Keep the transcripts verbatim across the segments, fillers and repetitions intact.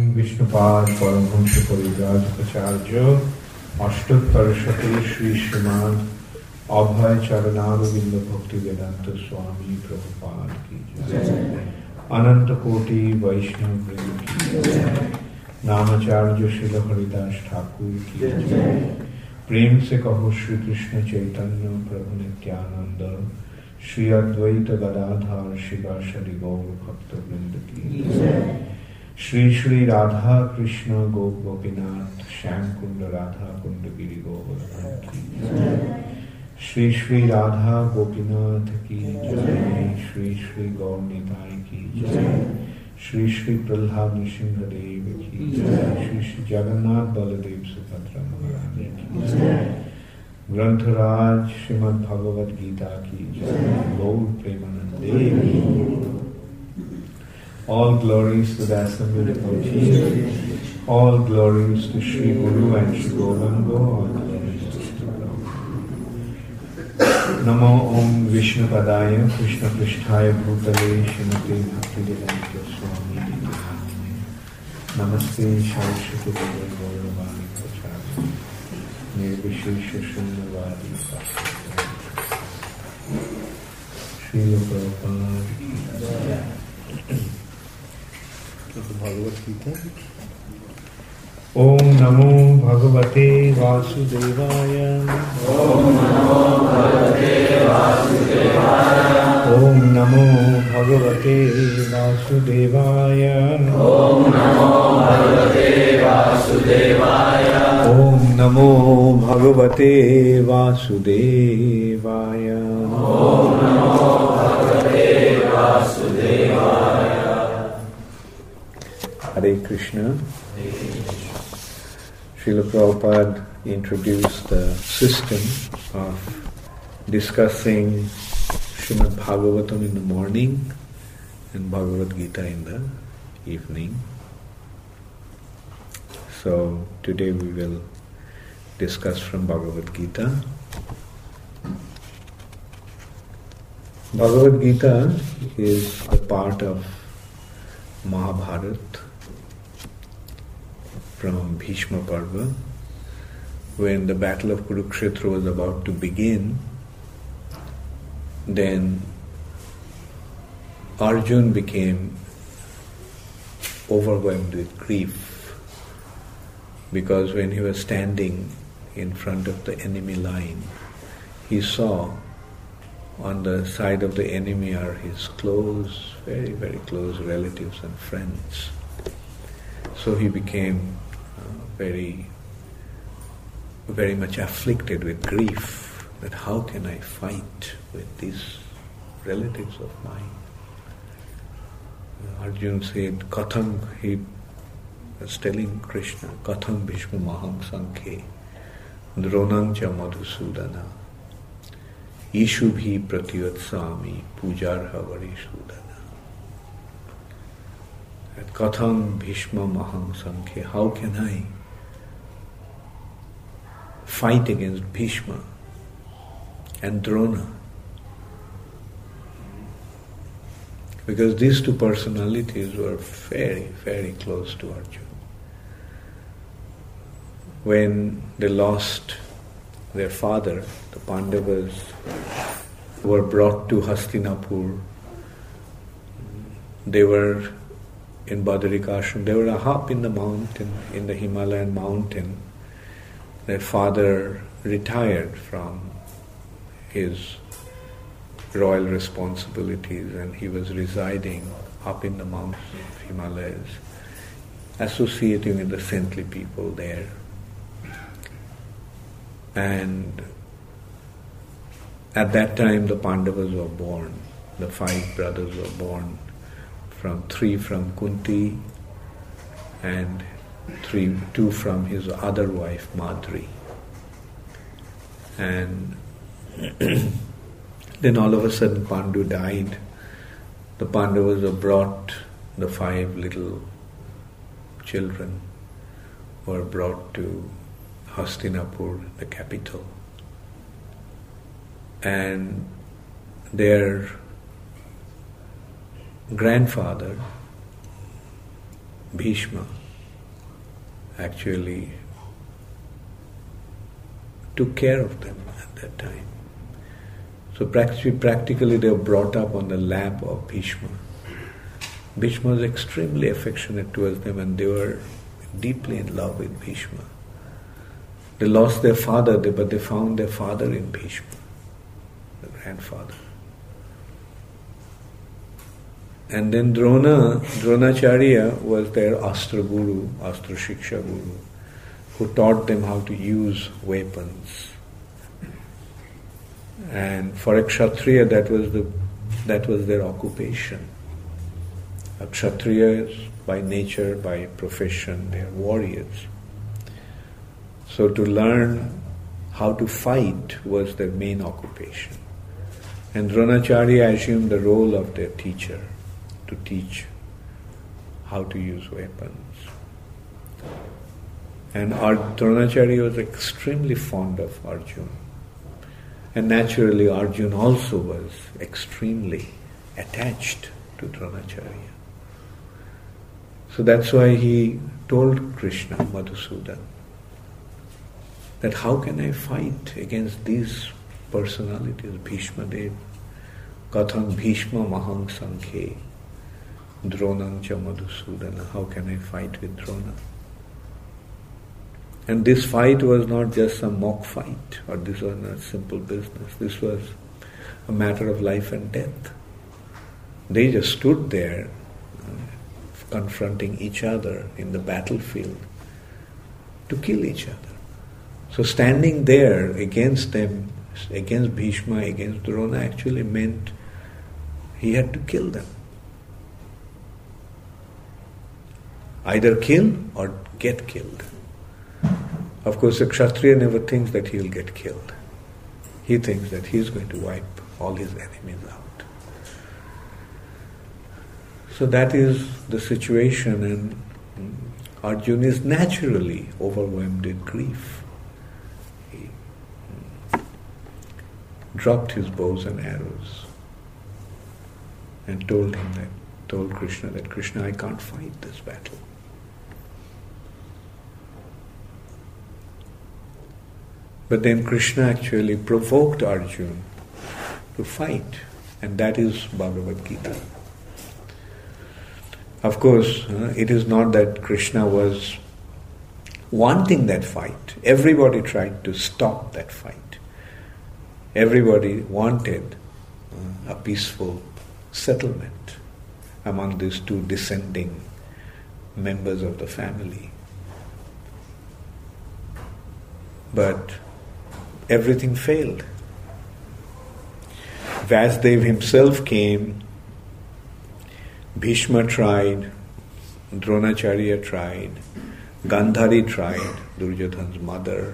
Vishnupad Paramahamsa Parijajapacharya Ashtottar Shate Shri Srimad Abhay Charanavinda Bhakti Vedanta Swami Prabhupada Ki Jai Ananta Koti Vaishnav Vrinda Ki Jai Namacharya Srila Haridas Thakur Ki Jai Prem Se Kaho Shri Krishna Chaitanya Prabhu Nityananda Shri Advaita Gadadhar Shivashari Gaur Bhakta Vrinda Ki Jai Shri Shri Radha Krishna Gop Gopinath Shyam Kunda Radha Kunda Giri Govardhan Ki Jai Shri Shri Radha Gopinath Ki Jai Shri Shri Gaur Nitai Ki Jai Shri Shri Prahlad Nrsimhadev Ki Jai Shri Shri Jagannath Baladev Subhadra Maharani Ki Jai Grantharaj Srimad Bhagavad Gita Ki Jai Gaur Premanande. All glories to the assembled devotees, all glories to Shri Guru and Shri Gauranga, all glories to Shri Guru. Namo Om Vishnu Padaya Krishna Pristhaya Bhutale Srimate Bhaktivedanta Swami Nityanande Namaste Saraswati Devi Gauravani Pracharya Nirvishesha Shunyavadi Srila Prabhupada Bhagavad Gita. Om Namo Bhagavate Vasudevaya. Om Namo Bhagavate Vasudevaya. Om Namo Bhagavate Vasudevaya. Om Namo Bhagavate Vasudevaya. Om Namo Bhagavate Vasudevaya. Om Namo Bhagavate Vasudevaya. Hare Krishna. Srila Prabhupada introduced the system of discussing Srimad Bhagavatam in the morning and Bhagavad Gita in the evening. So today we will discuss from Bhagavad Gita. Bhagavad Gita is a part of Mahabharata from Bhishma Parva. When the battle of Kurukshetra was about to begin, then Arjuna became overwhelmed with grief, because when he was standing in front of the enemy line, he saw on the side of the enemy are his close, very, very close relatives and friends. So he became uh, very, very much afflicted with grief, that how can I fight with these relatives of mine? Uh, Arjuna said, Katham, he was telling Krishna, Katham Bhishma Maham Sankhe, Dronam cha Madhusudana, Ishubhi Pratyutsami Pujarha Varishudana. At Katham Bhishma Maham Sankhe, how can I fight against Bhishma and Drona? Because these two personalities were very, very close to Arjuna. When they lost their father, the Pandavas were brought to Hastinapur. They were in Badarikashram. They were up in the mountain, in the Himalayan mountain. Their father retired from his royal responsibilities and he was residing up in the mountains of Himalayas, associating with the saintly people there. And at that time the Pandavas were born, the five brothers were born, from three from Kunti and three, two from his other wife Madri. And then all of a sudden Pandu died. The Pandavas were brought, the five little children were brought to Hastinapur, the capital. And their grandfather, Bhishma, actually took care of them at that time. So practically, practically they were brought up on the lap of Bhishma. Bhishma was extremely affectionate towards them and they were deeply in love with Bhishma. They lost their father, but they found their father in Bhishma, the grandfather. And then Drona, Dronacharya was their Astra Guru, Astra Shiksha Guru, who taught them how to use weapons. And for a Kshatriya, that was the that was their occupation. A Kshatriya is by nature, by profession, they are warriors. So to learn how to fight was their main occupation. And Dronacharya assumed the role of their teacher to teach how to use weapons. And our Dronacharya was extremely fond of Arjuna. And naturally Arjuna also was extremely attached to Dronacharya. So that's why he told Krishna, Madhusudan, that how can I fight against these personalities, Bhishma Dev, Katham Bhishma Mahang Sankhe, Dronang cha Madhusudana, how can I fight with Drona? And this fight was not just some mock fight, or this was not simple business. This was a matter of life and death. They just stood there, uh, confronting each other in the battlefield to kill each other. So standing there against them, against Bhishma, against Drona, actually meant he had to kill them. Either kill or get killed. Of course, a Kshatriya never thinks that he will get killed. He thinks that he is going to wipe all his enemies out. So that is the situation, and Arjuna is naturally overwhelmed with grief. He dropped his bows and arrows and told him that, told Krishna that, Krishna, I can't fight this battle. But then Krishna actually provoked Arjuna to fight, and that is Bhagavad Gita. Of course, uh, it is not that Krishna was wanting that fight. Everybody tried to stop that fight. Everybody wanted uh, a peaceful settlement among these two dissenting members of the family. But everything failed. Vasudev himself came, Bhishma tried, Dronacharya tried, Gandhari tried, Duryodhana's mother.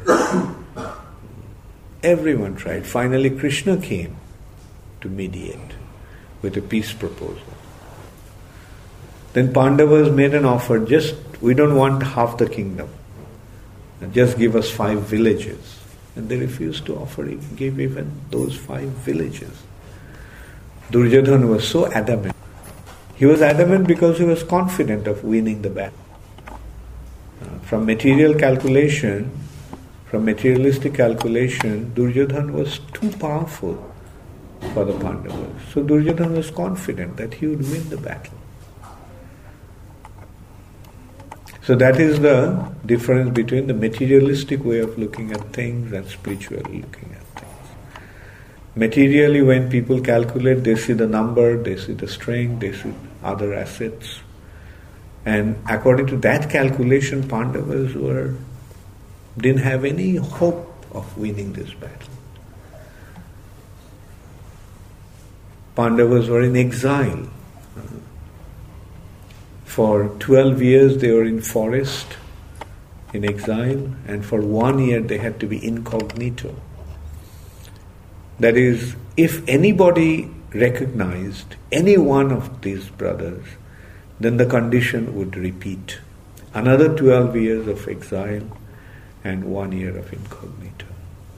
Everyone tried. Finally Krishna came to mediate with a peace proposal. Then Pandavas made an offer, just, we don't want half the kingdom. Just give us five villages. And they refused to offer, give even those five villages. Duryodhana was so adamant. He was adamant because he was confident of winning the battle. Uh, from material calculation, from materialistic calculation, Duryodhana was too powerful for the Pandavas. So Duryodhana was confident that he would win the battle. So that is the difference between the materialistic way of looking at things and spiritually looking at things. Materially, when people calculate, they see the number, they see the strength, they see other assets. And according to that calculation, Pandavas were didn't have any hope of winning this battle. Pandavas were in exile. For twelve years they were in forest, in exile, and for one year they had to be incognito. That is, if anybody recognized any one of these brothers, then the condition would repeat. Another twelve years of exile and one year of incognito.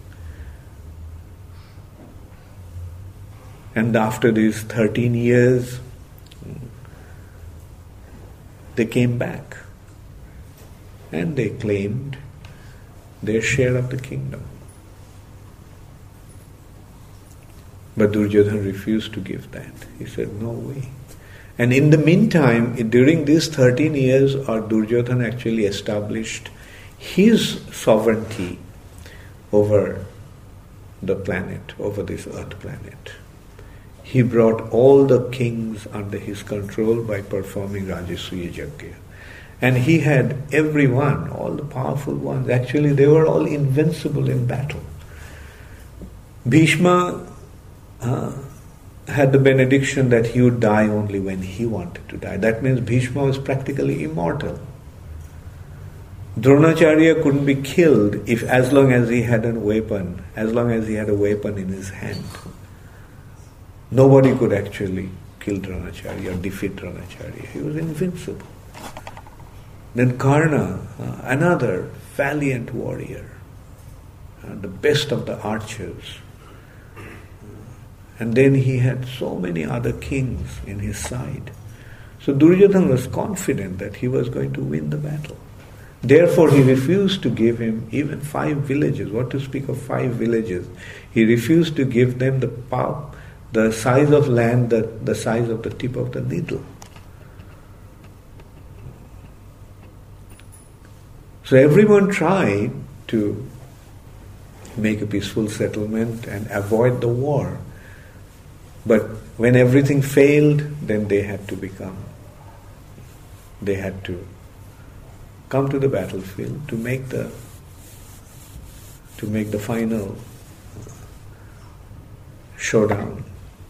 And after these thirteen years, they came back. and they claimed their share of the kingdom. But Duryodhana refused to give that. He said, no way. And in the meantime, during these thirteen years, our Duryodhana actually established his sovereignty over the planet, over this earth planet. He brought all the kings under his control by performing Rajasuya Yajna. And he had everyone, all the powerful ones, actually they were all invincible in battle. Bhishma uh, had the benediction that he would die only when he wanted to die. That means Bhishma was practically immortal. Dronacharya couldn't be killed if as long as he had a weapon, as long as he had a weapon in his hand. Nobody could actually kill Dronacharya or defeat Dronacharya. He was invincible. Then Karna, uh, another valiant warrior, uh, the best of the archers. And then he had so many other kings in his side. So Duryodhana was confident that he was going to win the battle. Therefore he refused to give him even five villages. What to speak of five villages? He refused to give them the power, the size of land, the, the size of the tip of the needle. So everyone tried to make a peaceful settlement and avoid the war. But when everything failed, then they had to become, they had to come to the battlefield to make the to make the final showdown.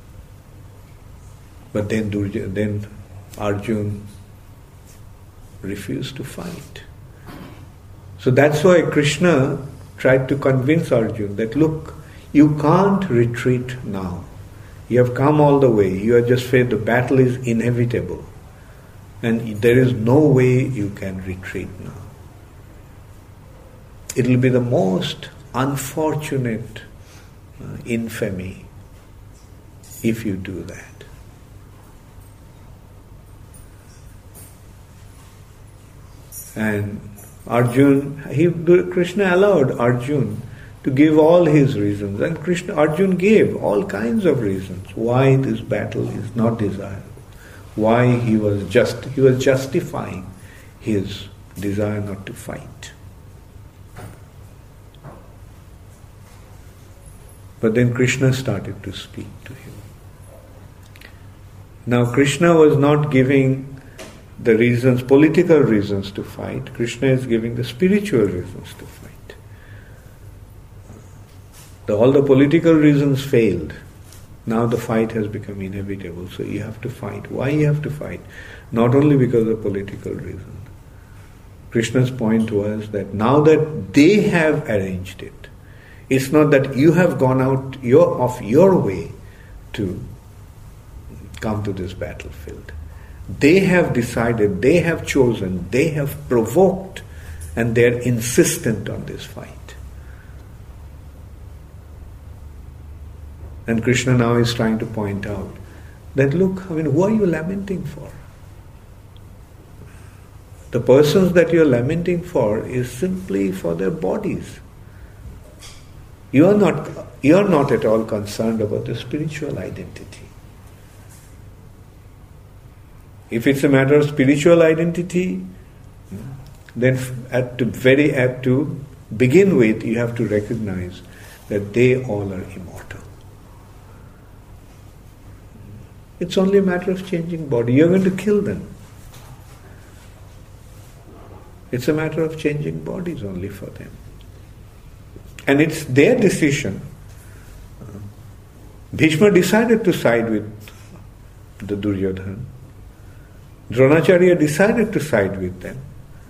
But then Durja, then Arjun refused to fight. So that's why Krishna tried to convince Arjun that, look, you can't retreat now. You have come all the way. You are just afraid the battle is inevitable. And there is no way you can retreat now. It will be the most unfortunate uh, infamy if you do that. And Arjun, he, Krishna allowed Arjun to give all his reasons, and Krishna, Arjun gave all kinds of reasons why this battle is not desirable, why he was just he was justifying his desire not to fight. But then Krishna started to speak to him. Now Krishna was not giving the reasons, political reasons to fight. Krishna is giving the spiritual reasons to fight. The, all the political reasons failed. Now the fight has become inevitable, so you have to fight. Why you have to fight? Not only because of political reason. Krishna's point was that now that they have arranged it, it's not that you have gone out your, of your way to come to this battlefield. They have decided, they have chosen, they have provoked, and they are insistent on this fight. And Krishna now is trying to point out that, look, I mean, who are you lamenting for? The persons that you are lamenting for is simply for their bodies. You are not, you are not at all concerned about the spiritual identity. If it's a matter of spiritual identity, then at to very at to begin with, you have to recognize that they all are immortal. It's only a matter of changing body. You're going to kill them. It's a matter of changing bodies only for them. And it's their decision. Bhishma decided to side with the Duryodhana. Dronacharya decided to side with them.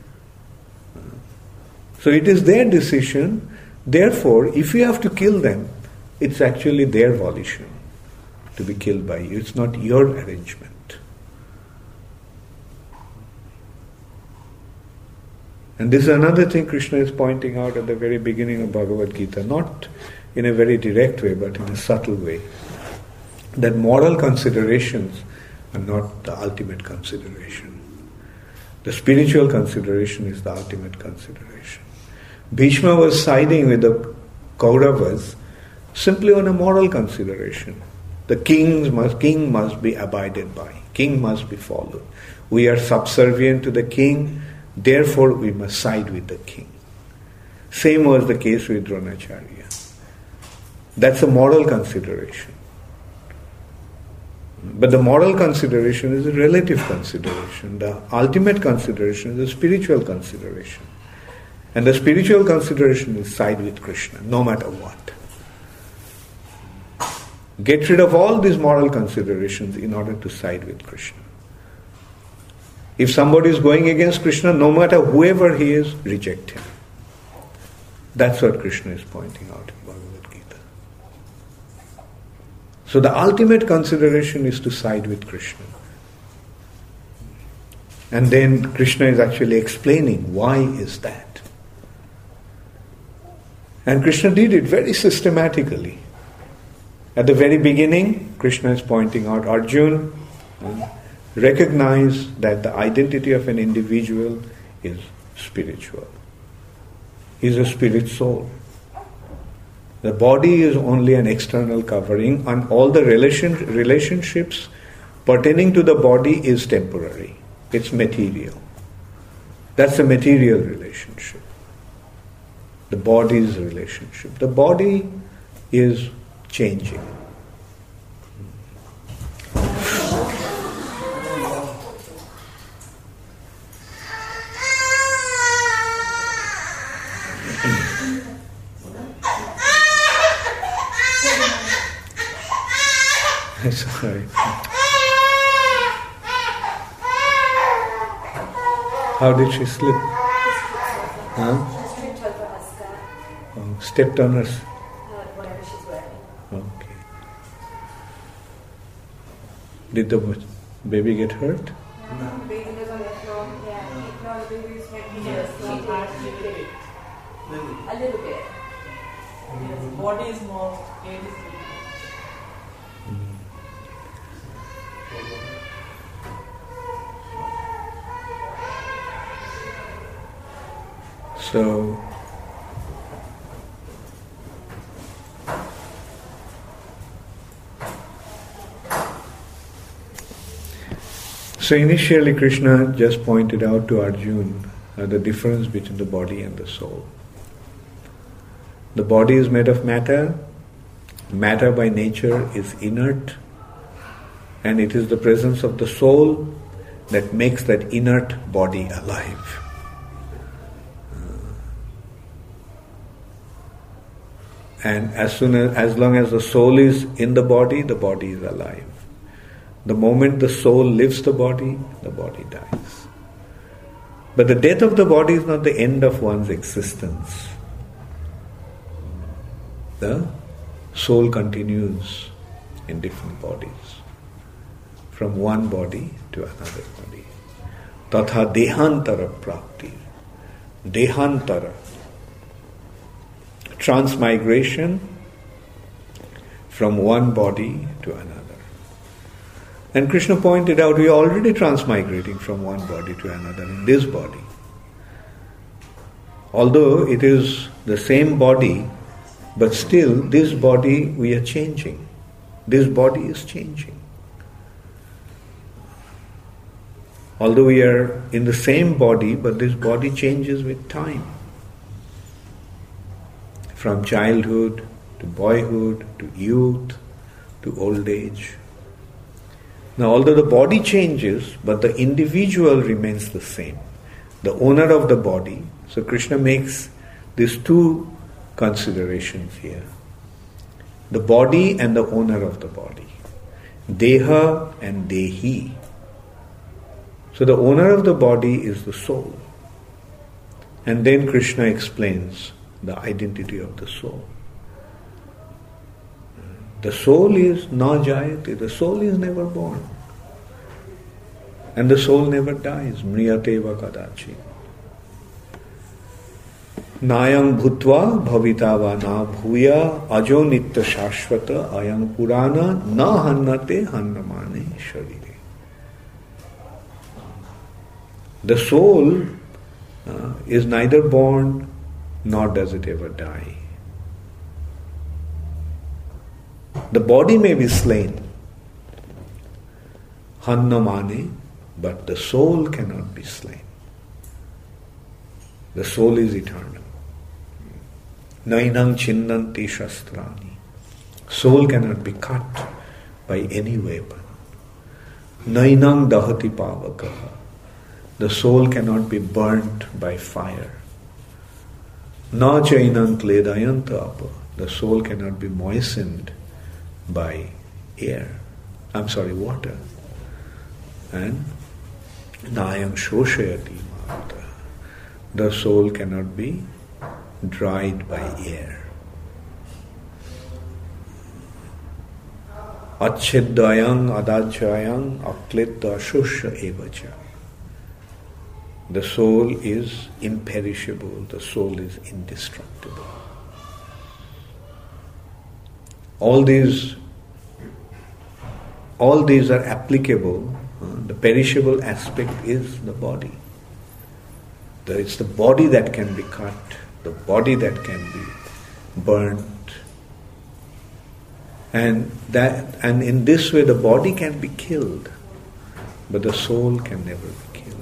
So it is their decision. Therefore, if you have to kill them, it's actually their volition to be killed by you. It's not your arrangement. And this is another thing Krishna is pointing out at the very beginning of Bhagavad Gita, not in a very direct way, but in a subtle way, that moral considerations are not the ultimate consideration. The spiritual consideration is the ultimate consideration. Bhishma was siding with the Kauravas simply on a moral consideration. The kings must, king must be abided by. King must be followed. We are subservient to the king, therefore we must side with the king. Same was the case with Dronacharya. That's a moral consideration. But the moral consideration is a relative consideration. The ultimate consideration is a spiritual consideration. And the spiritual consideration is side with Krishna, no matter what. Get rid of all these moral considerations in order to side with Krishna. If somebody is going against Krishna, no matter whoever he is, reject him. That's what Krishna is pointing out in Bhagavad Gita. So the ultimate consideration is to side with Krishna. And then Krishna is actually explaining why is that. And Krishna did it very systematically. At the very beginning, Krishna is pointing out, Arjuna, recognize that the identity of an individual is spiritual. He is a spirit soul. The body is only an external covering, and all the relation, relationships pertaining to the body is temporary. It's material. That's a material relationship. The body's relationship. The body is changing. Sorry. How did she slip? Huh? Oh, stepped on her. Whatever she's wearing. Okay. Did the baby get hurt? No, the baby was on the floor. Yeah, no, the baby's head just so hard. A little bit. Yes, body is more, head is big. So, so initially Krishna just pointed out to Arjuna uh, the difference between the body and the soul. The body is made of matter. Matter by nature is inert, and it is the presence of the soul that makes that inert body alive. And as soon as, as long as the soul is in the body, the body is alive. The moment the soul leaves the body, the body dies. But the death of the body is not the end of one's existence. The soul continues in different bodies, from one body to another body. Tatha dehantara prapti. Dehantara. Transmigration from one body to another. And Krishna pointed out, we are already transmigrating from one body to another in this body. Although it is the same body, but still this body we are changing. This body is changing. Although we are in the same body, but this body changes with time. From childhood to boyhood to youth to old age. Now, although the body changes, but the individual remains the same. The owner of the body. So Krishna makes these two considerations here. The body and the owner of the body. Deha and Dehi. So the owner of the body is the soul. And then Krishna explains the identity of the soul. The soul is na jayate, the soul is never born. And the soul never dies. Mriyateva kadachi. Nayam bhutva bhavitava na bhuya ajo nitya shashvata ayam purana na hannate hannamane sharire. The soul uh, is neither born nor does it ever die. The body may be slain, hannamane, but the soul cannot be slain. The soul is eternal. Nainam chinnanti shastrani. Soul cannot be cut by any weapon. Nainam dahati pavakaha. The soul cannot be burnt by fire. Na chainam kledayanta apa. The soul cannot be moistened by air. I'm sorry, water. And nayam shoshayati mata. The soul cannot be dried by air. Achhiddayang adachayang aklita shusha evacha. The soul is imperishable, the soul is indestructible. All these all these are applicable. Uh, the perishable aspect is the body. The, it's the body that can be cut, the body that can be burnt. And that and in this way the body can be killed, but the soul can never be killed.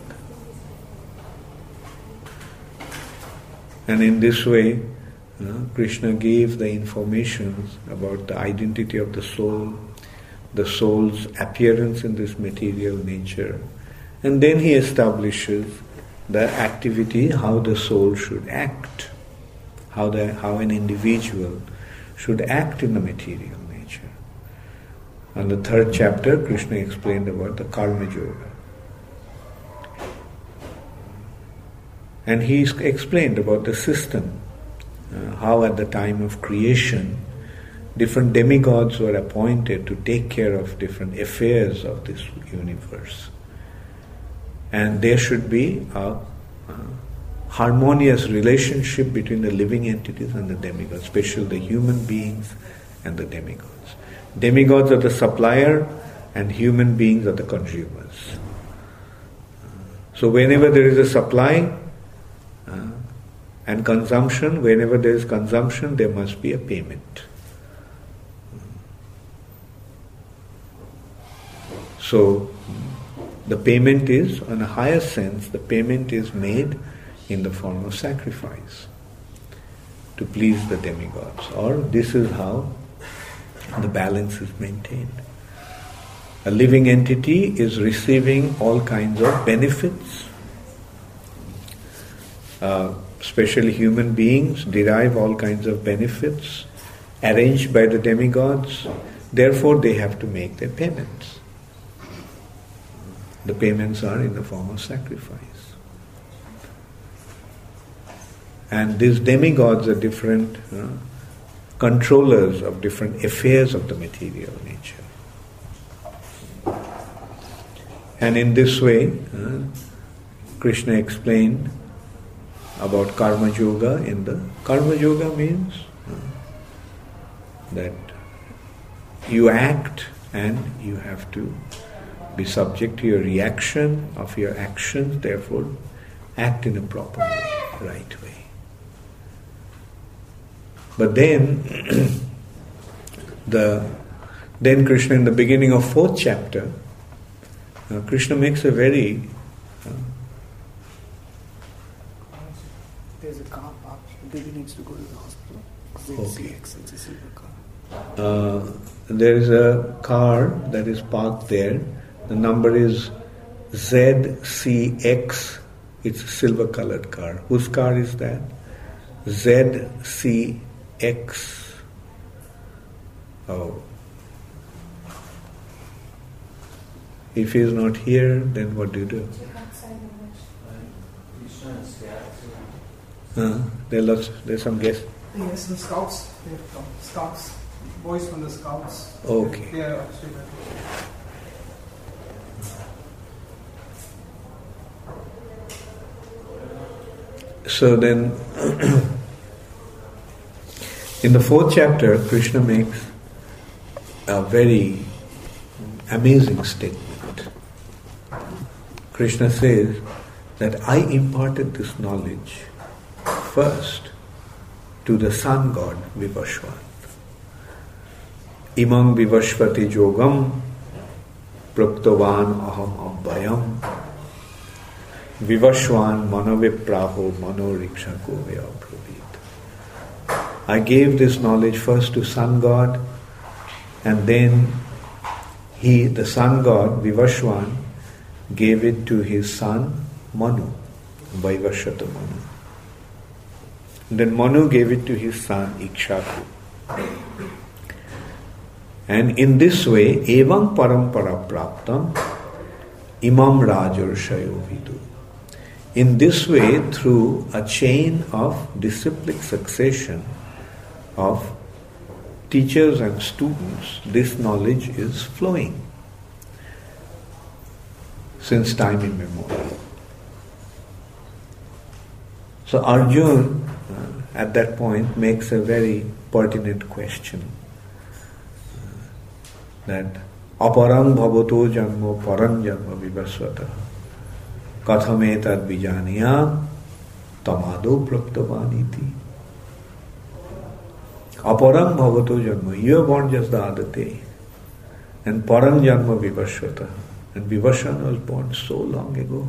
And in this way, uh, Krishna gave the information about the identity of the soul, the soul's appearance in this material nature, and then he establishes the activity, how the soul should act, how the how an individual should act in the material nature. And the third chapter, Krishna explained about the Karma Yoga. And he explained about the system, uh, how at the time of creation, different demigods were appointed to take care of different affairs of this universe. And there should be a, a harmonious relationship between the living entities and the demigods, especially the human beings and the demigods. Demigods are the supplier and human beings are the consumers. So whenever there is a supply uh, and consumption, whenever there is consumption, there must be a payment. So the payment is, in a higher sense, the payment is made in the form of sacrifice to please the demigods, or this is how the balance is maintained. A living entity is receiving all kinds of benefits. Uh, especially human beings derive all kinds of benefits arranged by the demigods. Therefore, they have to make their payments. The payments are in the form of sacrifice. And these demigods are different uh, controllers of different affairs of the material nature. And in this way, uh, Krishna explained about Karma Yoga. In the Karma Yoga means uh, that you act and you have to be subject to your reaction of your actions, therefore act in a proper way, right way. But then, the then Krishna in the beginning of fourth chapter, uh, Krishna makes a very uh, there's a car parked. Baby needs to go to the hospital. Okay. It's a silver car. Uh, there is a car that is parked there. The number is Z C X. It's a silver colored car. Whose car is that? Z C X. Oh. If he is not here, then what do you do? Uh, there are lots, there's some guests. Yes, the scouts. They have come. Scouts. Boys from the scouts. Okay. They are upstairs. So then, in the fourth chapter, Krishna makes a very amazing statement. Krishna says that I imparted this knowledge first to the sun god Vivaswan. Imam Vivasvati Jogam Praptavan Aham Abhayam Vivaswan Manovipraho Mano Rikshako Vyabhravit. I gave this knowledge first to sun god, and then he, the sun god Vivaswan, gave it to his son Manu, Vaivashvata Manu. Then Manu gave it to his son Ikshaku. And in this way, evam parampara praptam imam rajarshayo vidu. In this way, through a chain of disciplic succession of teachers and students, this knowledge is flowing since time immemorial. So Arjuna, uh, at that point, makes a very pertinent question. That aparang bhavato janmo parang janma vivasvata kathametad vijaniyam tamado praptavaniti. Aparang bhavato janma, you are born just the other day, and parang janma vivasvata, and Vivasvan was born so long ago.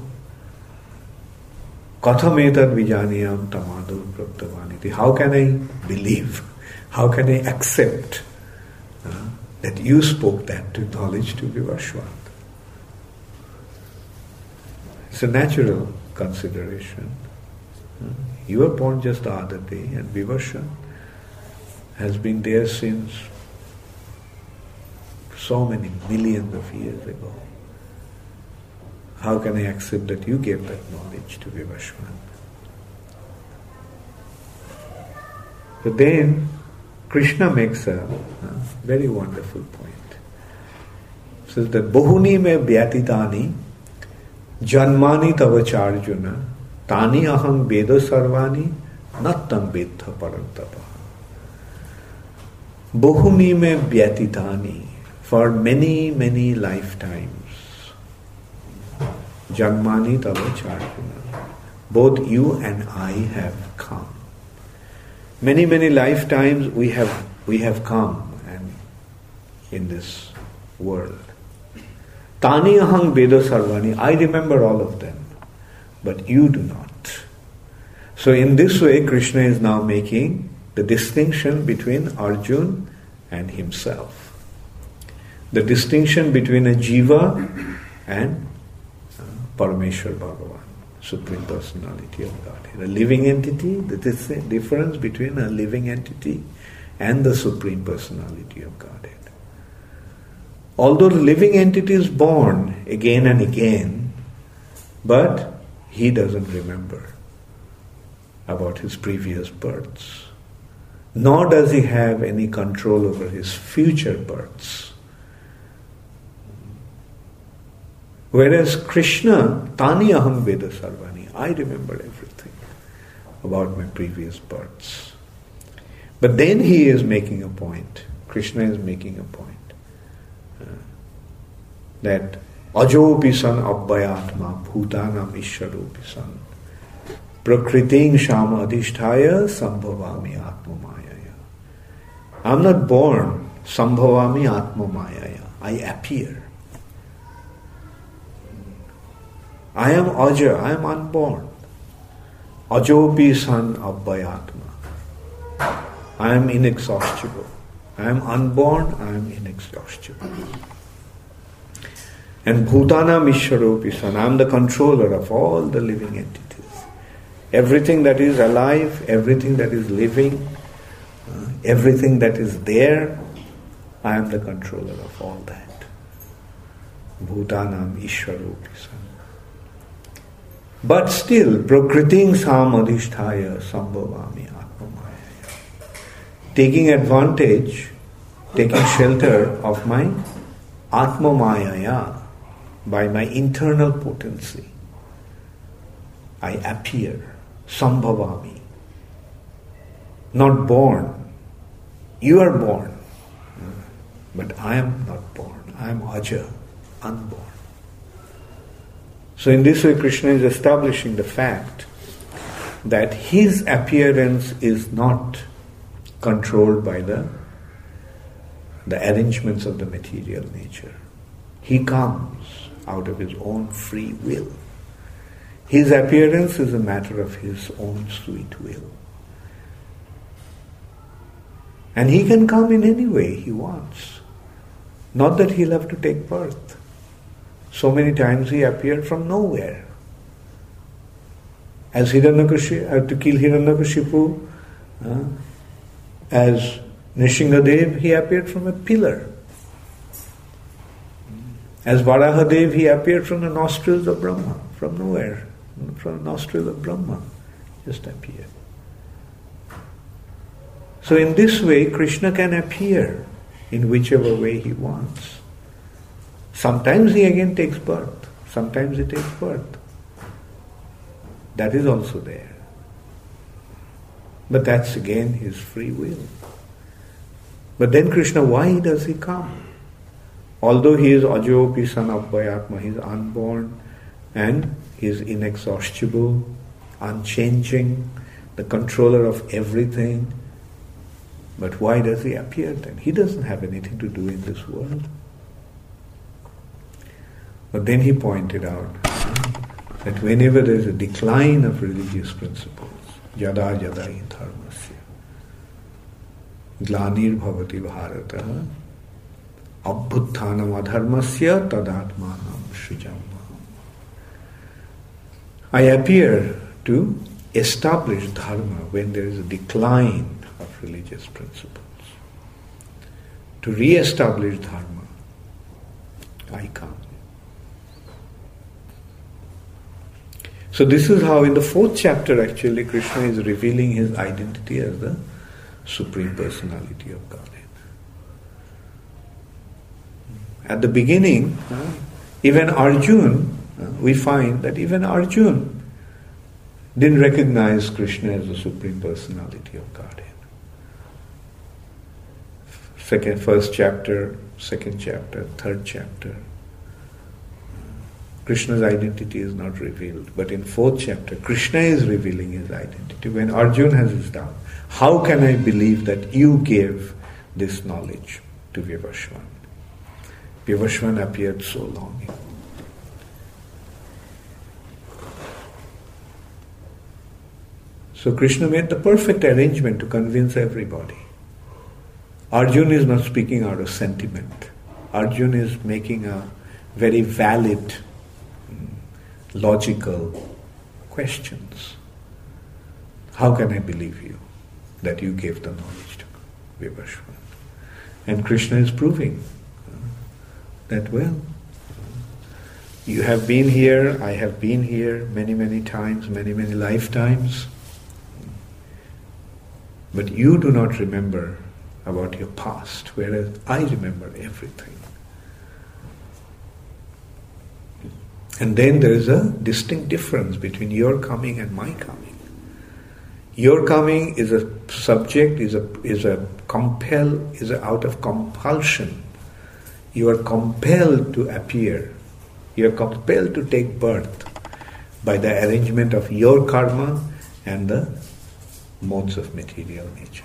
Kathametad vijaniyam tamado praptavaniti. How can I believe? How can I accept uh, that you spoke that to knowledge to Vivaswan? It's a natural consideration. Uh, you were born just the other day, and Vivaswan has been there since so many millions of years ago. How can I accept that you gave that knowledge to Vivaswan? But then Krishna makes a, a very wonderful point. He says that Bahuni me vyatitani janmani tavacharjuna tani aham veda sarvani nattam vedha parantapa. Bahuni me vyatitani, for many, many lifetimes. Janmani tavacharjuna, both you and I have come. Many, many lifetimes we have we have come and in this world. Tani aham veda sarvani, I remember all of them, but you do not. So in this way, Krishna is now making the distinction between Arjuna and himself. The distinction between a jiva and uh, Parameshwar Bhagavan, Supreme Personality of Godhead. A living entity, the difference between a living entity and the Supreme Personality of Godhead. Although the living entity is born again and again, but he doesn't remember about his previous births. Nor does he have any control over his future births. Whereas Krishna, Tani aham veda sarvani, I remember everything about my previous births. But then he is making a point, Krishna is making a point, uh, that ajopi san abhayatma bhutanam ishwaropi san prakriting shama adhisthaya sambhavami atmamayaya. I'm not born sambhavami atmamayaya, I appear. I am aja, I am unborn. Ajopi san abhayatma. I am inexhaustible. I am unborn, I am inexhaustible. And bhutanam ishwaropi san, I am the controller of all the living entities. Everything that is alive, everything that is living, uh, everything that is there, I am the controller of all that. Bhutanam ishwaropi san. But still, prakriting samadhisthaya sambhavami atmamayaya. Taking advantage, taking shelter of my atmamayaya, by my internal potency, I appear, sambhavami. Not born. You are born. But I am not born. I am aja, unborn. So in this way, Krishna is establishing the fact that his appearance is not controlled by the, the arrangements of the material nature. He comes out of his own free will. His appearance is a matter of his own sweet will. And he can come in any way he wants. Not that he'll have to take birth. So many times he appeared from nowhere. As Hiranyakashipu, uh, to kill Hiranyakashipu, uh, as Nishingadev, he appeared from a pillar. As Varahadev, he appeared from the nostrils of Brahma, from nowhere, from the nostrils of Brahma, just appeared. So in this way, Krishna can appear in whichever way he wants. Sometimes he again takes birth, sometimes he takes birth. That is also there. But that's again his free will. But then Krishna, why does he come? Although he is Ajopi, son of Bhayatma, he is unborn and he is inexhaustible, unchanging, the controller of everything. But why does he appear then? He doesn't have anything to do in this world. But then he pointed out that whenever there is a decline of religious principles, yada yada hi dharmasya, glanir bhavati bharata, abhutthanam adharmasya tadatmanam srijam. I appear to establish dharma when there is a decline of religious principles. To re-establish dharma, I come. So this is how in the fourth chapter actually Krishna is revealing his identity as the Supreme Personality of Godhead. At the beginning, uh, even Arjuna, uh, we find that even Arjuna didn't recognize Krishna as the Supreme Personality of Godhead. Second, first chapter, second chapter, third chapter, Krishna's identity is not revealed. But in fourth chapter, Krishna is revealing his identity. When Arjuna has his doubt, how can I believe that you gave this knowledge to Vivaswan? Vivaswan appeared so long ago. So Krishna made the perfect arrangement to convince everybody. Arjuna is not speaking out of sentiment. Arjuna is making a very valid, logical questions. How can I believe you that you gave the knowledge to Vivaswan? And Krishna is proving that, well, you have been here, I have been here many, many times, many, many lifetimes, but you do not remember about your past, whereas I remember everything. And then there is a distinct difference between your coming and my coming. Your coming is a subject, is a is a compel, is a out of compulsion. You are compelled to appear. You are compelled to take birth by the arrangement of your karma and the modes of material nature.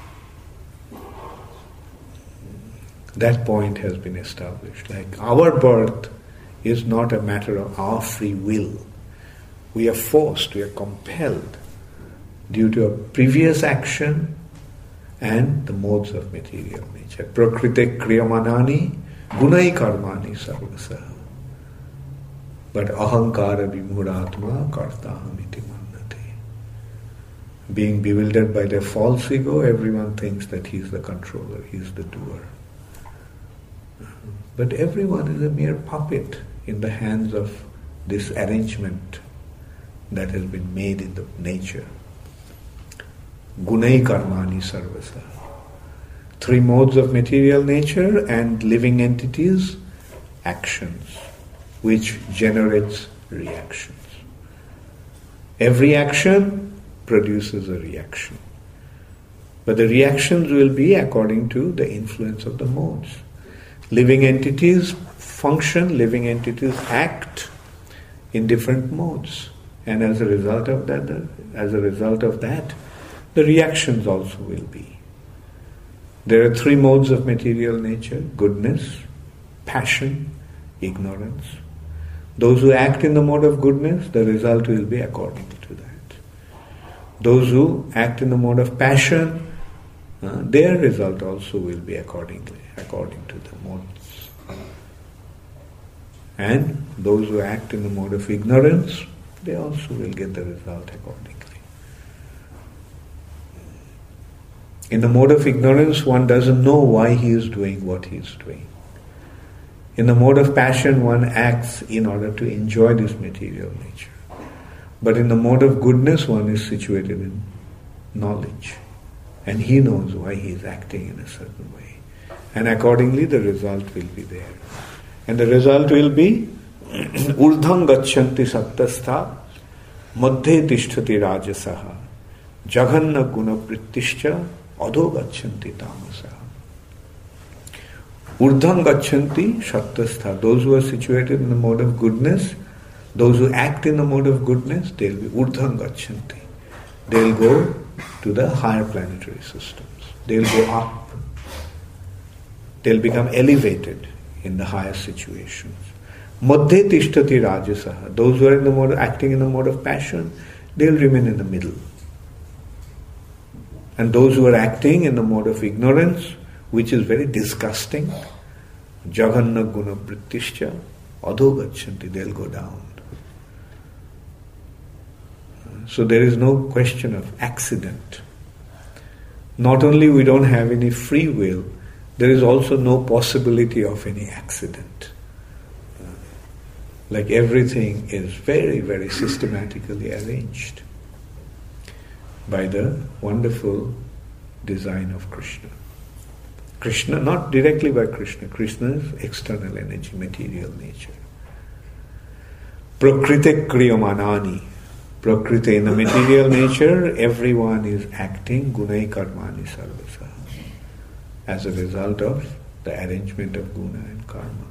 That point has been established. Like our birth is not a matter of our free will. We are forced, we are compelled due to a previous action and the modes of material nature. Prakrite kriyamanani gunai karmani sarvasa. But ahankara vimudhatma kartahamiti mannate. Being bewildered by their false ego, everyone thinks that he is the controller, he is the doer. But everyone is a mere puppet in the hands of this arrangement that has been made in the nature. Gunai karmani sarvasa. Three modes of material nature and living entities, actions, which generates reactions. Every action produces a reaction. But the reactions will be according to the influence of the modes. Living entities function, living entities act in different modes. And as a result of that, the, as a result of that, the reactions also will be. There are three modes of material nature: goodness, passion, ignorance. Those who act in the mode of goodness, the result will be according to that. Those who act in the mode of passion, uh, their result also will be accordingly, according to the modes. And those who act in the mode of ignorance, they also will get the result accordingly. In the mode of ignorance, one doesn't know why he is doing what he is doing. In the mode of passion, one acts in order to enjoy this material nature. But in the mode of goodness, one is situated in knowledge. And he knows why he is acting in a certain way. And accordingly, the result will be there. And the result will be urdham gachanti sattastha madhye tishtati rajasaha jaghanna guna prittischa adho gachanti tamasaha. Urdham gachanti sattastha. Those who are situated in the mode of goodness, those who act in the mode of goodness, they'll be urdham gachanti. They'll go to the higher planetary systems. They'll go up. They'll become elevated in the higher situations. Madhye tishtati rajasaha. Those who are in the mode of acting in the mode of passion, they'll remain in the middle. And those who are acting in the mode of ignorance, which is very disgusting, jaganna guna prittischa adho gachanti, they'll go down. So there is no question of accident. Not only we don't have any free will, there is also no possibility of any accident. Like everything is very, very systematically arranged by the wonderful design of Krishna. Krishna, not directly by Krishna, Krishna's external energy, material nature. Prakriti kriyamanani. Prakriti, in the material nature, everyone is acting gunai karmani sarvasa as a result of the arrangement of guna and karma.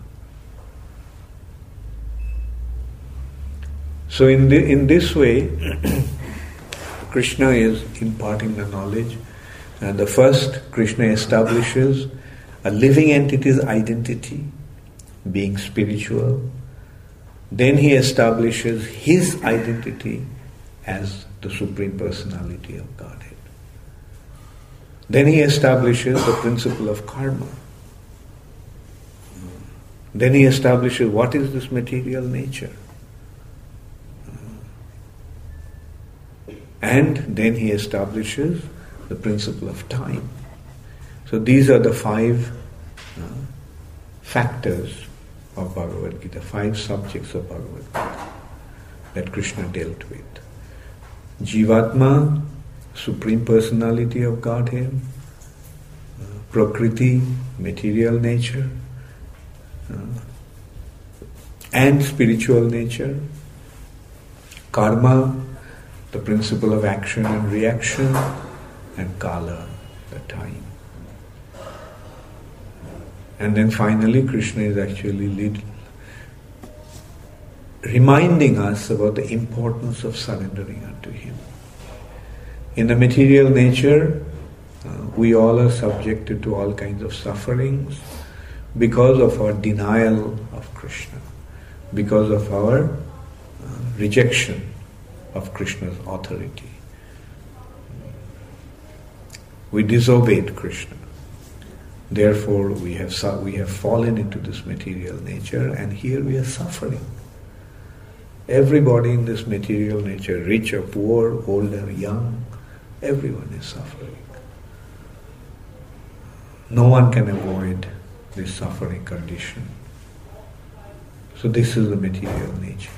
So in the, in this way, Krishna is imparting the knowledge, and the first, Krishna establishes a living entity's identity, being spiritual. Then he establishes his identity as the Supreme Personality of Godhead. Then he establishes the principle of karma. Then he establishes what is this material nature. And then he establishes the principle of time. So these are the five uh, factors of Bhagavad Gita, five subjects of Bhagavad Gita that Krishna dealt with. Jivatma, Supreme Personality of Godhead, uh, Prakriti, material nature, uh, and spiritual nature, Karma, the principle of action and reaction, and Kala, the time. And then finally Krishna is actually lead, reminding us about the importance of surrendering unto Him. In the material nature, uh, we all are subjected to all kinds of sufferings because of our denial of Krishna, because of our uh, rejection of Krishna's authority. We disobeyed Krishna. Therefore, we have su- we have fallen into this material nature, and here we are suffering. Everybody in this material nature, rich or poor, old or young, everyone is suffering. No one can avoid this suffering condition. So this is the material nature.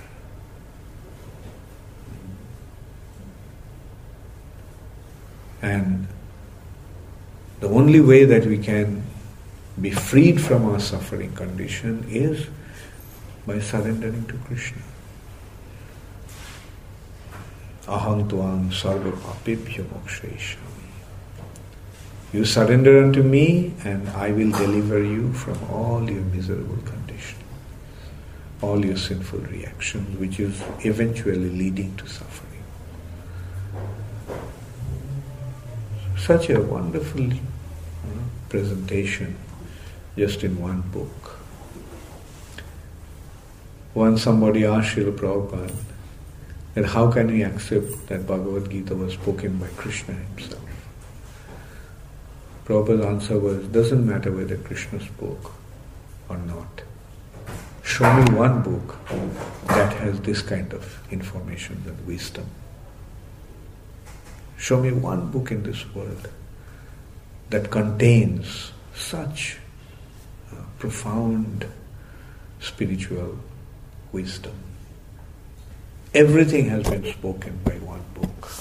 And the only way that we can be freed from our suffering condition is by surrendering to Krishna. Aham tvam sarva papibhyo mokshayishami. You surrender unto me and I will deliver you from all your miserable conditions. all your sinful reactions, which is eventually leading to suffering. Such a wonderful you know, presentation just in one book. Once somebody asked Srila Prabhupada that how can we accept that Bhagavad Gita was spoken by Krishna himself? Prabhupada's answer was, doesn't matter whether Krishna spoke or not. Show me one book that has this kind of information and wisdom. Show me one book in this world that contains such uh, profound spiritual wisdom. Everything has been spoken by one book.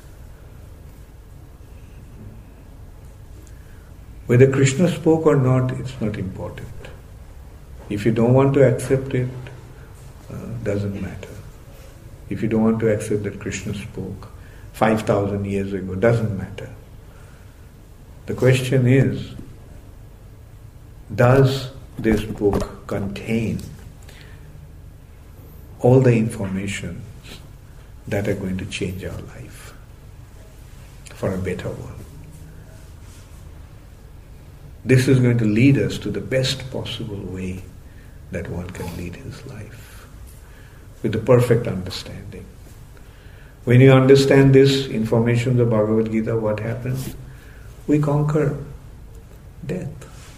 Whether Krishna spoke or not, it's not important. If you don't want to accept it, uh, doesn't matter. If you don't want to accept that Krishna spoke five thousand years ago, doesn't matter. The question is, does this book contain all the information that are going to change our life for a better world? This is going to lead us to the best possible way that one can lead his life, with the perfect understanding. When you understand this information, the Bhagavad Gita, what happens? We conquer death.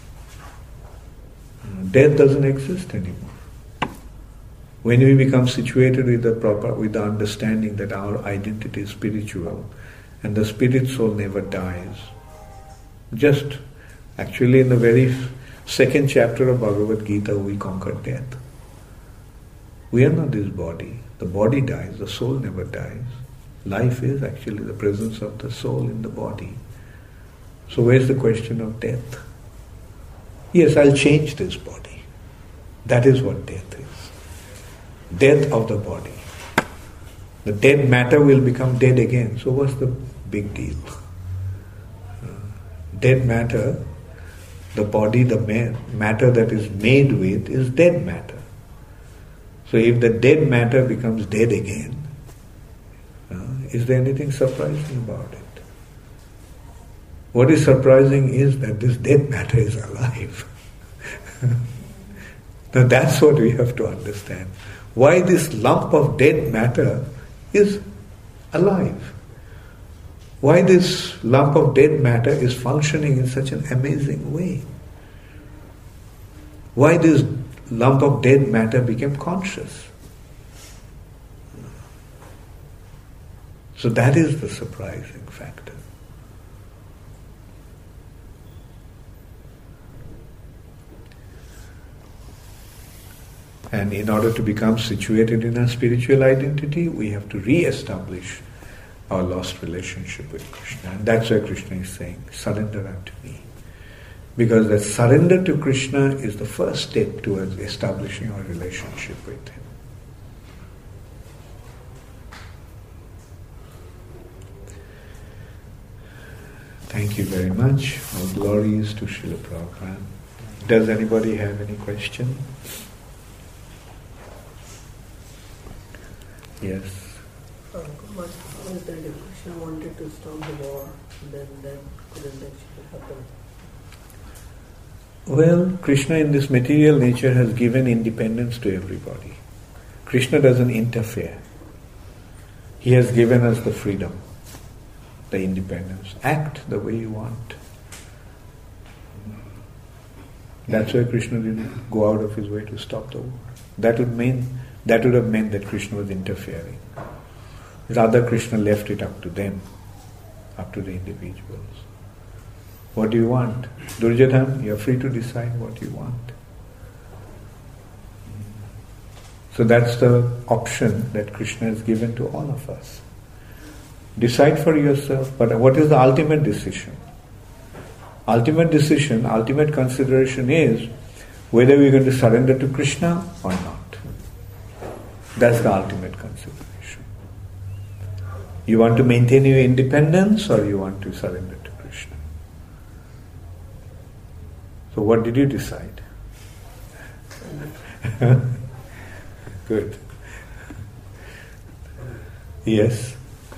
Death doesn't exist anymore. When we become situated with the proper, with the understanding that our identity is spiritual and the spirit soul never dies, just actually in the very second chapter of Bhagavad Gita, we conquer death. We are not this body. The body dies, the soul never dies. Life is actually the presence of the soul in the body. So where's the question of death? Yes, I'll change this body. That is what death is. Death of the body. The dead matter will become dead again. So what's the big deal? Uh, dead matter, the body, the matter that is made with is dead matter. So if the dead matter becomes dead again, uh, is there anything surprising about it? What is surprising is that this dead matter is alive. Now that's what we have to understand. Why this lump of dead matter is alive. Why this lump of dead matter is functioning in such an amazing way. Why this lump of dead matter became conscious. So that is the surprising factor. And in order to become situated in our spiritual identity, we have to re-establish our lost relationship with Krishna. And that's why Krishna is saying, surrender unto me. Because that surrender to Krishna is the first step towards establishing our relationship with Him. Thank you very much. All glories to Srila Prabhupada. Does anybody have any question? Yes. Uh, what was that if Krishna wanted to stop the war, then that couldn't actually happen? Well, Krishna in this material nature has given independence to everybody. Krishna doesn't interfere. He has given us the freedom, the independence. Act the way you want. That's why Krishna didn't go out of his way to stop the war. That would mean that would have meant that Krishna was interfering. Rather, Krishna left it up to them, up to the individuals. What do you want? Duryodhana, you are free to decide what you want. So that's the option that Krishna has given to all of us. Decide for yourself, but what is the ultimate decision? Ultimate decision, ultimate consideration is whether we're going to surrender to Krishna or not. That's the ultimate consideration. You want to maintain your independence or you want to surrender to Krishna? So what did you decide? Good. Yes.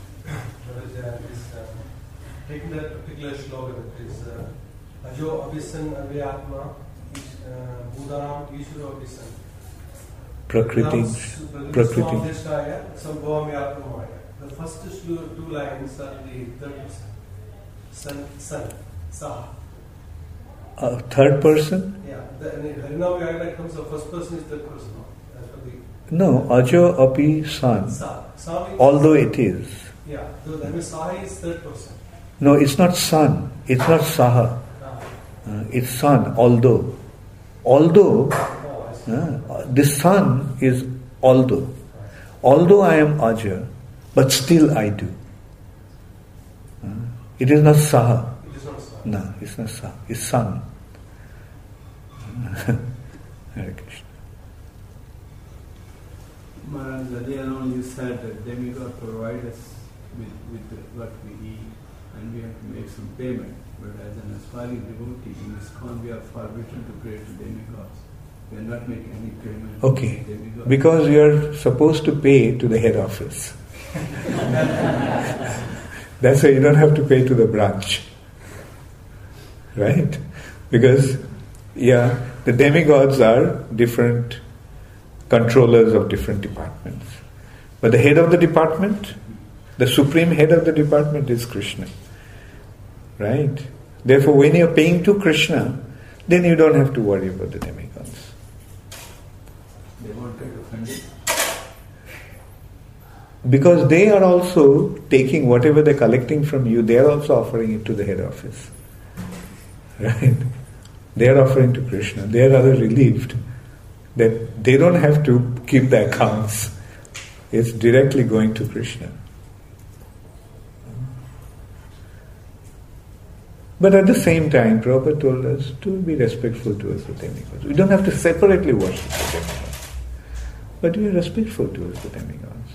Taking that particular slogan, that is Ajo Abhisan Avyatma Buddha Ishvara Abhisan. Prakriti. Prakriti. The first two, two lines are the third person. Sun, sun, Saha. Uh, third person? Yeah. The, in Harinav Vyagana comes the first person is third person. As for the No, Ajo Api San. Sa. Sa means Although it is. Yeah. So that means Saha is third person. No, it's not San. It's not Saha. Ah. Uh, it's San, although. Although, Oh, I see. uh, this Sun is although. Although I am Aja, but still I do. Uh, it is not Saha. It is not Saha. No, it's not Saha. It's Sun. Hare Krishna. Maharaj, earlier on you said that demigod provide us with, with what we eat and we have to make some payment. But as an aspiring devotee in ISKCON, we are forbidden to pray to demigods. We are not making any payment Okay, to demigods. because you are supposed to pay to the head office. That's why you don't have to pay to the branch. Right? Because, yeah, the demigods are different controllers of different departments. But the head of the department, the supreme head of the department is Krishna. Right? Therefore, when you are paying to Krishna, then you don't have to worry about the demigods. They won't take offended. Because they are also taking whatever they're collecting from you, they are also offering it to the head office. Right? They are offering to Krishna. They are rather relieved that they don't have to keep the accounts. It's directly going to Krishna. But at the same time, Prabhupada told us to be respectful towards the demigods. We don't have to separately worship the demigods, but we are respectful towards the demigods.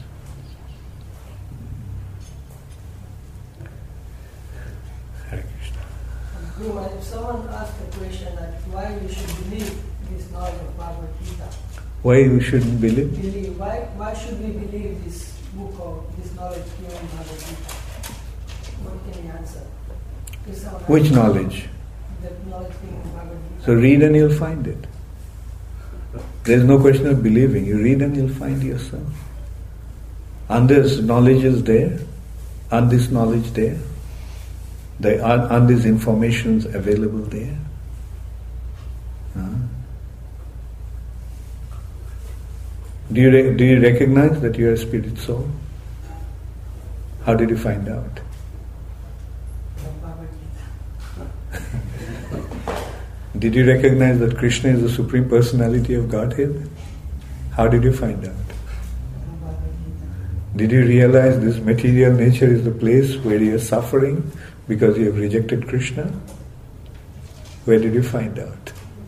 Hare Krishna. Guru, if someone asks a question that why we should believe this knowledge of Bhagavad Gita, Why you shouldn't believe? believe why why should we believe this book or this knowledge given in Bhagavad Gita? What can you answer? If someone Which asks knowledge? The knowledge given in Bhagavad Gita. So read and you'll find it. There is no question of believing. You read and you'll find yourself. And this knowledge is there, and this knowledge there, the, and, and this information is available there. Huh? Do you re- do you recognize that you are a spirit soul? How did you find out? From Bhagavad Gita. Did you recognize that Krishna is the Supreme Personality of Godhead? How did you find out? From Bhagavad Gita. Did you realize this material nature is the place where you are suffering because you have rejected Krishna? Where did you find out?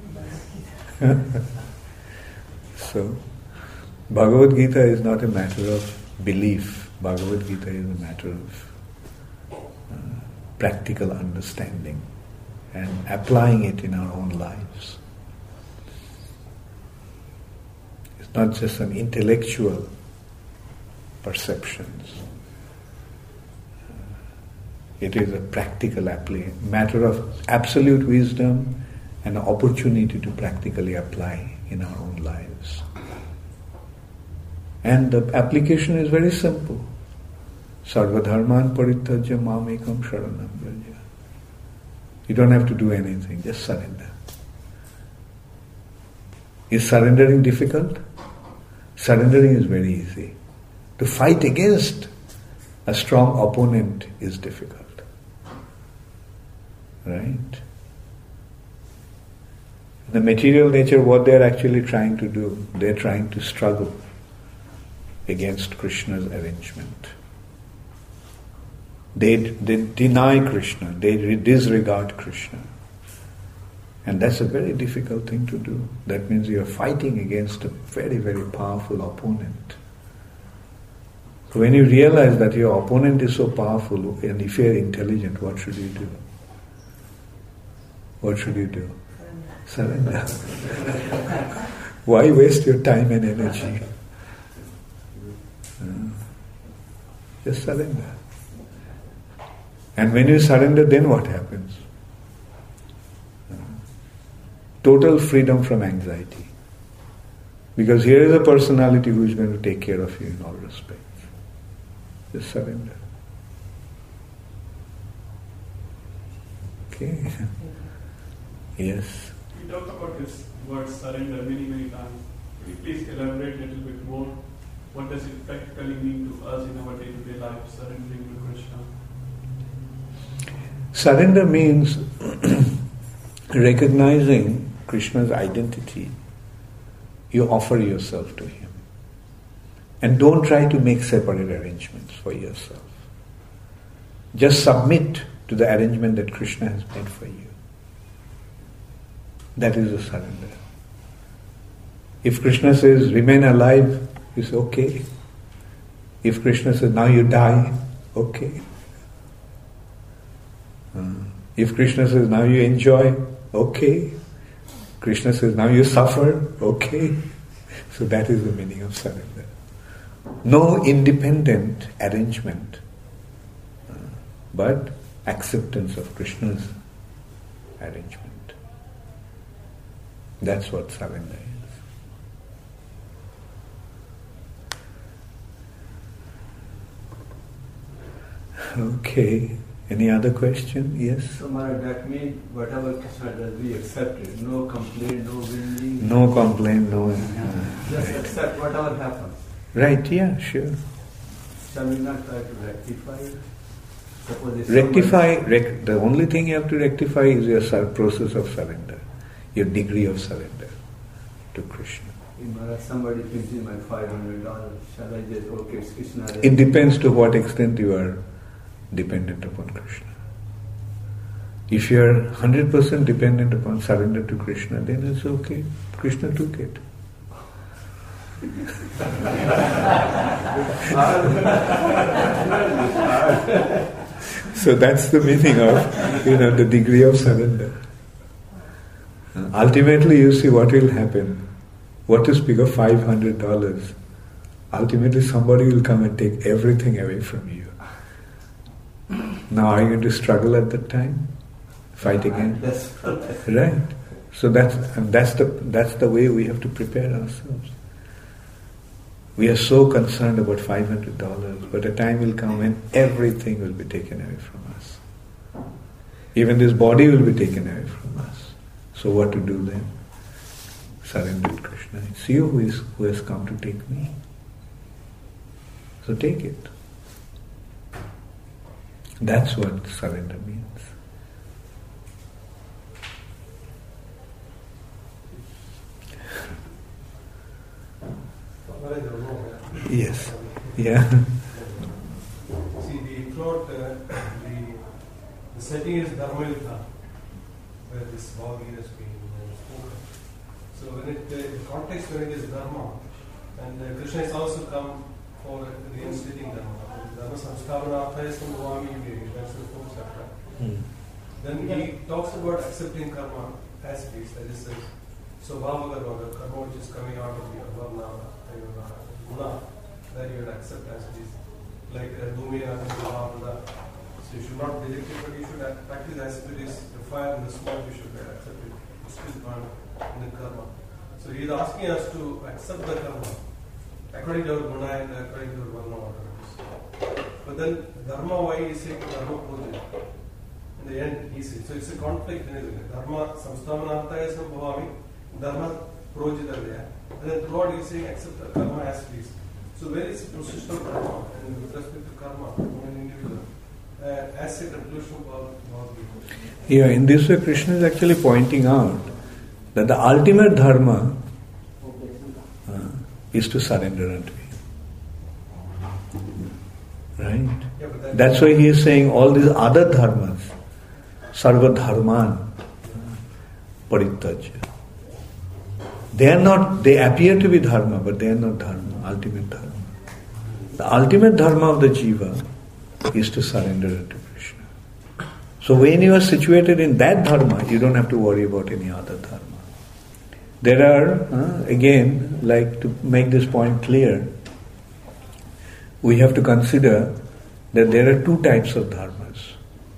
So, Bhagavad Gita is not a matter of belief. Bhagavad Gita is a matter of uh, practical understanding and applying it in our own lives. It's not just an intellectual perceptions. It is a practical apply, matter of absolute wisdom and an opportunity to practically apply in our own lives. And the application is very simple. Sarvadharman parityajya mamekam sharanam vraja. You don't have to do anything, just surrender. Is surrendering difficult? Surrendering is very easy. To fight against a strong opponent is difficult. Right? The material nature, what they're actually trying to do, they're trying to struggle against Krishna's arrangement. They, they deny Krishna, they disregard Krishna. And that's a very difficult thing to do. That means you're fighting against a very, very powerful opponent. So when you realize that your opponent is so powerful, and if you're intelligent, what should you do? What should you do? Surrender. Why waste your time and energy? Just surrender. And when you surrender, then what happens? Total freedom from anxiety. Because here is a personality who is going to take care of you in all respects. Just surrender. Okay. Yes. We talked about this word surrender many, many times. Could you please elaborate a little bit more? What does it practically mean to us in our day-to-day life, surrendering to Krishna? Surrender means recognizing Krishna's identity. You offer yourself to him. And don't try to make separate arrangements for yourself. Just submit to the arrangement that Krishna has made for you. That is a surrender. If Krishna says, remain alive, you say, okay. If Krishna says, now you die, okay. Uh, if Krishna says, now you enjoy, okay. Krishna says, now you suffer, okay. So that is the meaning of surrender. No independent arrangement, uh, but acceptance of Krishna's arrangement. That's what surrender is. Okay. Any other question? Yes? So Maharaj, that means whatever Krishna does, we accept it. No complaint, no whinging. No complaint, no... Uh, Just right. accept whatever happens. Right, yeah, sure. Shall we not try to rectify it? Suppose if Rectify, rec- the only thing you have to rectify is your sur- process of surrender, your degree of surrender to Krishna. If Maharaj, somebody gives me my five hundred dollars, shall I just, okay, it's Krishna. It depends to what extent you are dependent upon Krishna. If you are one hundred percent dependent upon surrender to Krishna, then it's okay. Krishna took it. So that's the meaning of, you know, the degree of surrender. Ultimately, you see what will happen. What to speak of five hundred dollars? Ultimately, somebody will come and take everything away from you. Now, are you going to struggle at that time? Fight again? Right. So that's and that's the that's the way we have to prepare ourselves. We are so concerned about five hundred dollars, but a time will come when everything will be taken away from us. Even this body will be taken away from us. So what to do then? Surrender to Krishna. It's you who, is, who has come to take me. So take it. That's what surrender means. Yes. Yeah. See, the throat, uh, the, the setting is Dharma Yuddha, where this Bhagavad Gita is being uh, spoken. So when it, uh, the context when it is Dharma, and uh, Krishna has also come for reinstating Dharma. Dharma Samskaranarthaya Sambhavami Yudhe, that's the fourth chapter. Mm. Then he talks about accepting karma as it is, that is the Swabhava karma, the karma which is coming out of the Varna, Guna, that you would accept as it is. Like Dhumya and Bhavana. So you should not reject it, but you should practice as it is. The fire and the smoke, you should accept it. You still burn in the karma. So he is asking us to accept the karma according to our guna and according to our varna order. But then dharma, why is saying dharma project? In the end, he says. So it's a conflict in it. Dharma samstamanarthaya sambhavami, dharma projita there. And then throughout he is saying accept the karma as it is. So where is the position of dharma and with respect to karma in an individual? Uh, as a conclusion of Bhagavad Gita. Yeah, in this way Krishna is actually pointing out that the ultimate dharma uh, is to surrender unto him. Right? Yeah, but that That's why he is saying all these other dharmas, sarva dharman, parittajya. They are not, they appear to be dharma, but they are not dharma, ultimate dharma. The ultimate dharma of the jiva is to surrender unto Krishna. So when you are situated in that dharma, you don't have to worry about any other dharma. There are, uh, again, like to make this point clear, we have to consider that there are two types of dharmas.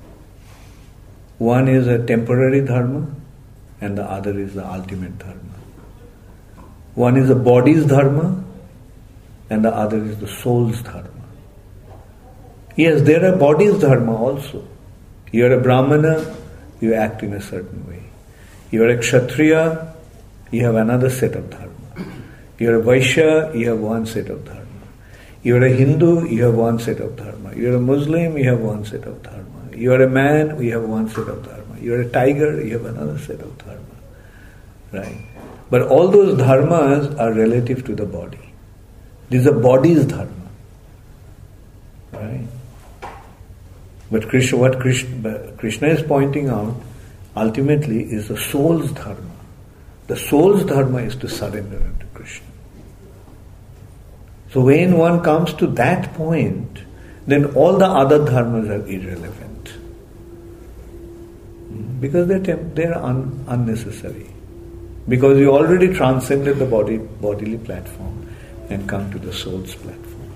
One is a temporary dharma and the other is the ultimate dharma. One is the body's dharma and the other is the soul's dharma. Yes, there are body's dharma also. You are a Brahmana, you act in a certain way. You are a Kshatriya, you have another set of dharma. You are a Vaishya, you have one set of dharma. You are a Hindu, you have one set of dharma. You are a Muslim, you have one set of dharma. You are a man, you have one set of dharma. You are a tiger, you have another set of dharma. Right? But all those dharmas are relative to the body. These are body's dharma. Right? But Krishna, what Krishna, Krishna is pointing out ultimately is the soul's dharma. The soul's dharma is to surrender unto Krishna. So when one comes to that point, then all the other dharmas are irrelevant. Because they're, temp- they're un- unnecessary. Because you already transcended the body, bodily platform and come to the soul's platform.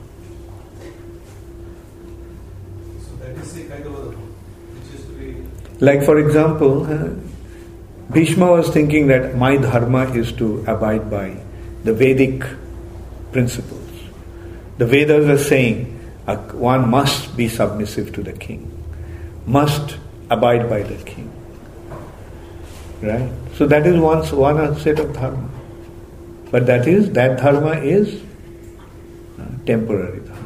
So that is the kind of a, which is to be... Like for example, uh, Bhishma was thinking that my dharma is to abide by the Vedic principles. The Vedas are saying uh, one must be submissive to the king, must abide by the king. Right? So that is one, one set of dharma. But that is, that dharma is uh, temporary dharma.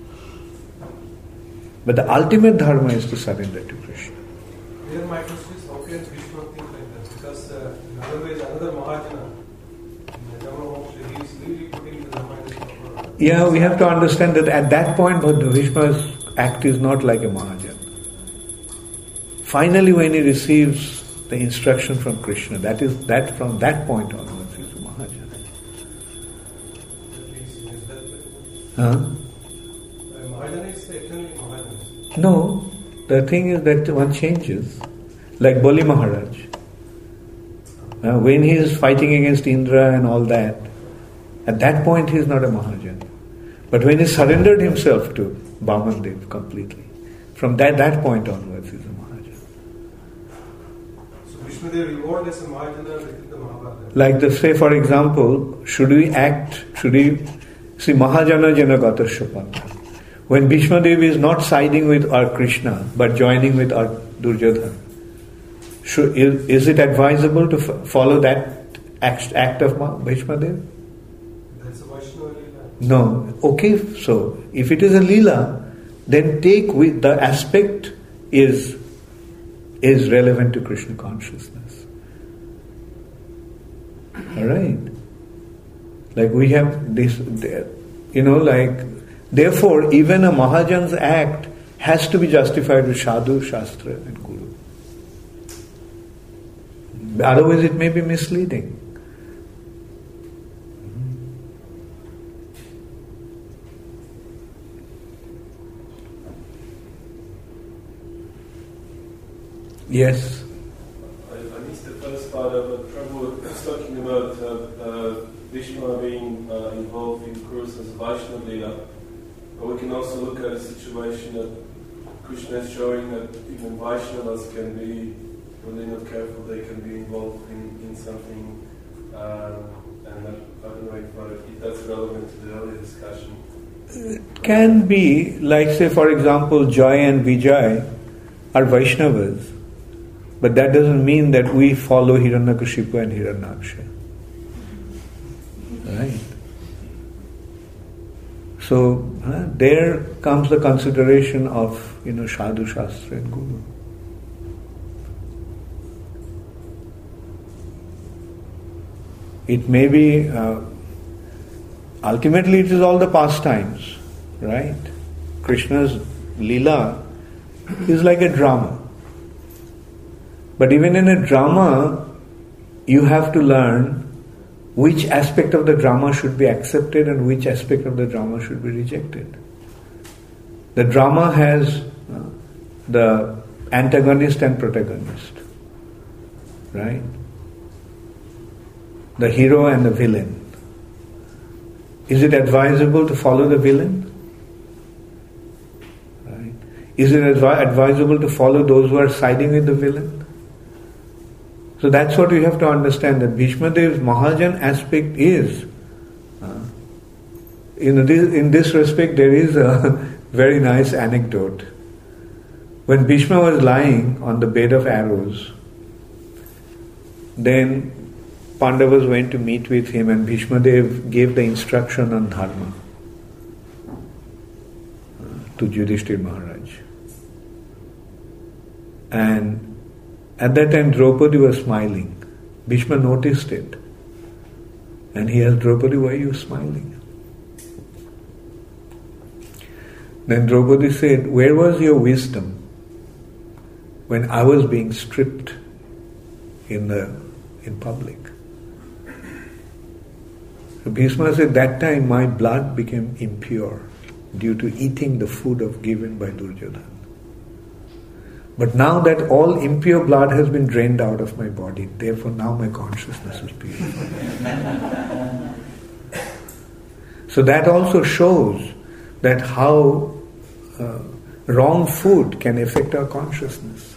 But the ultimate dharma is to surrender to Krishna. Here my question is, how can Krishna think like that? Because uh, in other ways, another Mahajana, in the Dhamma Moksha, he is really putting the Dhamma in his proper. Yeah, we have to understand that at that point, Bhishma's act is not like a Mahajana. Finally, when he receives the instruction from Krishna, that is that from that point onwards he is a Mahajana. That means, is that like Huh? uh, Mahajana is eternally Mahajana. No, the thing is that one changes. Like Bali Maharaj. Uh, when he is fighting against Indra and all that, at that point he is not a Mahajana. But when he surrendered himself to Vamandev completely, from that, that point onwards he is a Mahajana. So Vishnudev reward as a Mahajana within the Mahabharata. Like the, say for example, should we act, should we, see Mahajana Janagata Shapanta. When Bhishma Devi is not siding with our Krishna, but joining with our Duryodhana, should, is, is it advisable to f- follow that act, act of Ma- Bhishma Devi? That's a Vaishnava Leela. No. Okay, so if it is a Leela, then take with the aspect is is relevant to Krishna consciousness. Alright? Like we have this, you know, like, therefore even a Mahajan's act has to be justified with Sadhu, Shastra and Guru. Otherwise it may be misleading. Yes. I, I missed the first part of it. Prabhu was talking about uh, uh, Vishnu being uh, involved in Kuru's as Vaishnava Leela. But we can also look at a situation that Krishna is showing that even Vaishnavas can be, when they're not careful, they can be involved in, in something. Uh, and that, I don't know if, uh, if that's relevant to the earlier discussion. It can be, like say for example, Jai and Vijay are Vaishnavas. But that doesn't mean that we follow Hiranyakashipu and Hiranyaksha. Right? So uh, there comes the consideration of, you know, Sadhu, Shastra and Guru. It may be, uh, ultimately it is all the pastimes, right? Krishna's Leela is like a drama. But even in a drama, you have to learn which aspect of the drama should be accepted and which aspect of the drama should be rejected. The drama has uh, the antagonist and protagonist, right? The hero and the villain. Is it advisable to follow the villain? Right? Is it advi- advisable to follow those who are siding with the villain? So that's what we have to understand, that Bhishma Dev's Mahajan aspect is, uh, in, this, in this respect there is a very nice anecdote. When Bhishma was lying on the bed of arrows, then Pandavas went to meet with him and Bhishma Dev gave the instruction on dharma to Yudhishthira Maharaj. And at that time Draupadi was smiling. Bhishma noticed it. And he asked Draupadi, why are you smiling? Then Draupadi said, where was your wisdom when I was being stripped in the in public? So Bhishma said, that time my blood became impure due to eating the food of given by Duryodhana. But now that all impure blood has been drained out of my body, therefore now my consciousness is pure. So that also shows that how uh, wrong food can affect our consciousness.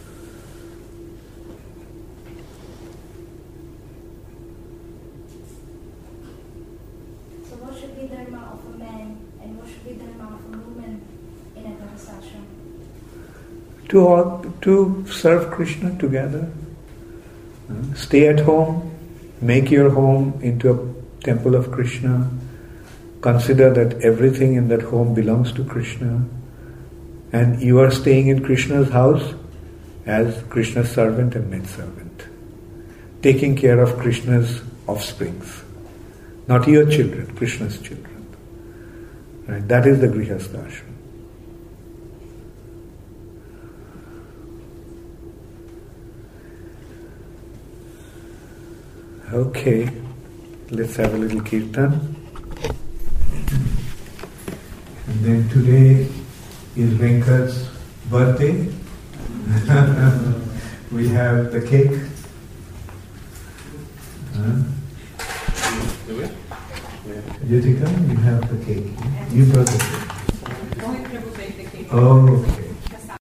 So what should be the dharma of a man and what should be the dharma of a woman in a Grihasthashram? To, all, to serve Krishna together. Uh, stay at home, make your home into a temple of Krishna. Consider that everything in that home belongs to Krishna. And you are staying in Krishna's house as Krishna's servant and maidservant. Taking care of Krishna's offsprings. Not your children, Krishna's children. Right? That is the Grihasthashram. Okay, let's have a little kirtan. And then today is Venkat's birthday. We have the cake. Huh? Yutika, you have the cake. You brought the cake. Only Prabhu take the cake. Oh, okay.